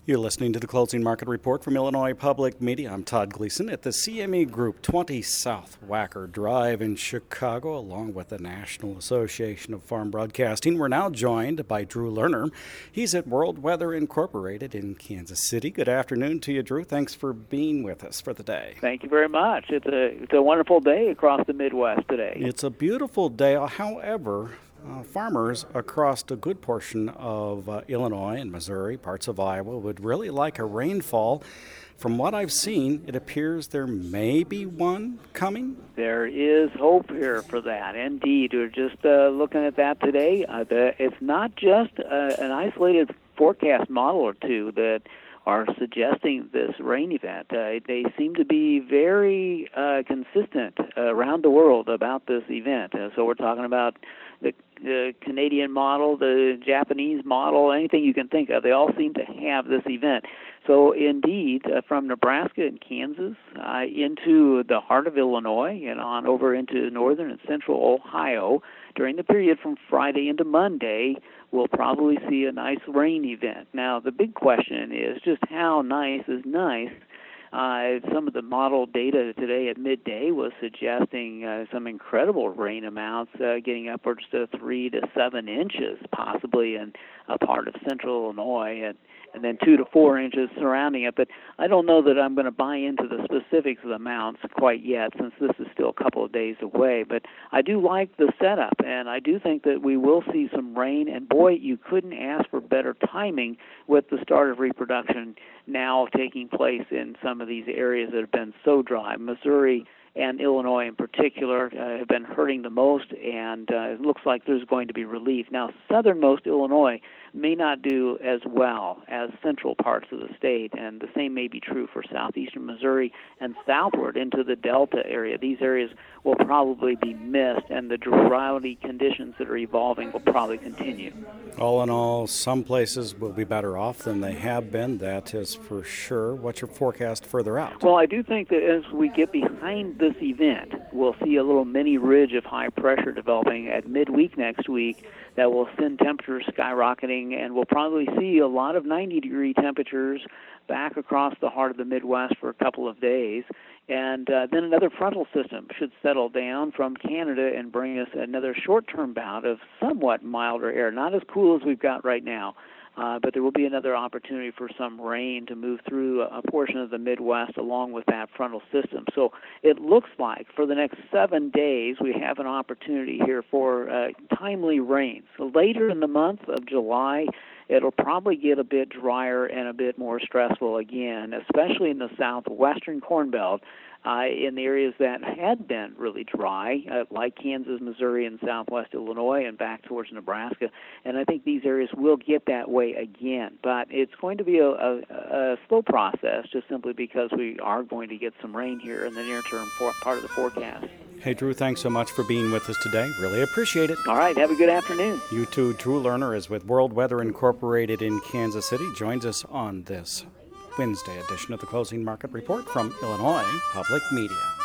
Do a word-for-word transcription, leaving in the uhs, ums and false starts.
You're listening to the Closing Market Report from Illinois Public Media. I'm Todd Gleason at the C M E Group twenty South Wacker Drive in Chicago, along with the National Association of Farm Broadcasting. We're now joined by Drew Lerner. He's at World Weather Incorporated in Kansas City. Good afternoon to you, Drew. Thanks for being with us for the day. Thank you very much. It's a, it's a wonderful day across the Midwest today. It's a beautiful day. However, Uh, farmers across a good portion of uh, Illinois and Missouri, parts of Iowa, would really like a rainfall. From what I've seen, it appears there may be one coming. There is hope here for that. Indeed, we're just uh, looking at that today. Uh, the, it's not just uh, an isolated forecast model or two that are suggesting this rain event. Uh, they seem to be very uh, consistent uh, around the world about this event. Uh, so we're talking about the, the Canadian model, the Japanese model, anything you can think of. They all seem to have this event. So indeed, uh, from Nebraska and Kansas uh, into the heart of Illinois and on over into northern and central Ohio, during the period from Friday into Monday, we'll probably see a nice rain event. Now, the big question is just how nice is nice. Uh, some of the model data today at midday was suggesting uh, some incredible rain amounts, uh, getting upwards to three to seven inches, possibly in a part of central Illinois, and, and then two to four inches surrounding it. But I don't know that I'm going to buy into the specifics of the amounts quite yet, since this is still a couple of days away. But I do like the setup, and I do think that we will see some rain. And boy, you couldn't ask for better timing with the start of reproduction now taking place in some of these areas that have been so dry. Missouri and Illinois in particular uh, have been hurting the most, and uh, it looks like there's going to be relief. Now, southernmost Illinois may not do as well as central parts of the state, and the same may be true for southeastern Missouri and southward into the Delta area. These areas will probably be missed, and the droughty conditions that are evolving will probably continue. All in all, some places will be better off than they have been. That is for sure. What's your forecast further out? Well, I do think that as we get behind this event, we'll see a little mini ridge of high pressure developing at midweek next week that will send temperatures skyrocketing, and we'll probably see a lot of ninety-degree temperatures back across the heart of the Midwest for a couple of days. And uh, then another frontal system should settle down from Canada and bring us another short-term bout of somewhat milder air, not as cool as we've got right now. Uh, but there will be another opportunity for some rain to move through a, a portion of the Midwest along with that frontal system. So it looks like for the next seven days we have an opportunity here for uh, timely rain. So later in the month of July, it'll probably get a bit drier and a bit more stressful again, especially in the southwestern Corn Belt. Uh, in the areas that had been really dry, uh, like Kansas, Missouri, and southwest Illinois, and back towards Nebraska. And I think these areas will get that way again. But it's going to be a, a, a slow process, just simply because we are going to get some rain here in the near-term for, part of the forecast. Hey, Drew, thanks so much for being with us today. Really appreciate it. All right, have a good afternoon. You too. Drew Lerner is with World Weather Incorporated in Kansas City. Joins us on this Wednesday edition of the Closing Market Report from Illinois Public Media.